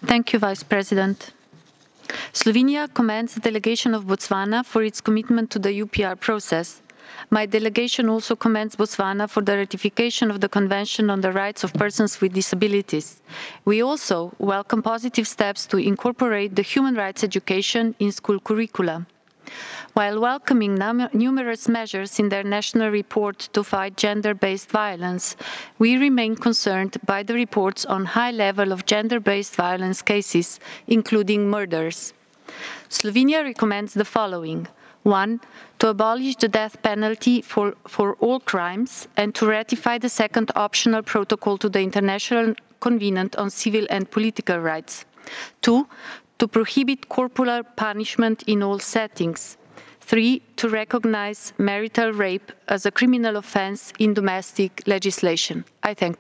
Thank you, Vice President. Slovenia commends the delegation of Botswana for its commitment to the UPR process. My delegation also commends Botswana for the ratification of the Convention on the Rights of Persons with Disabilities. We also welcome positive steps to incorporate the human rights education in school curricula. While welcoming numerous measures in their national report to fight gender-based violence, we remain concerned by the reports on high level of gender-based violence cases, including murders. Slovenia recommends the following. 1. To abolish the death penalty for all crimes and to ratify the second optional protocol to the International Covenant on Civil and Political Rights. 2. To prohibit corporal punishment in all settings. 3. To recognize marital rape as a criminal offense in domestic legislation. I thank you.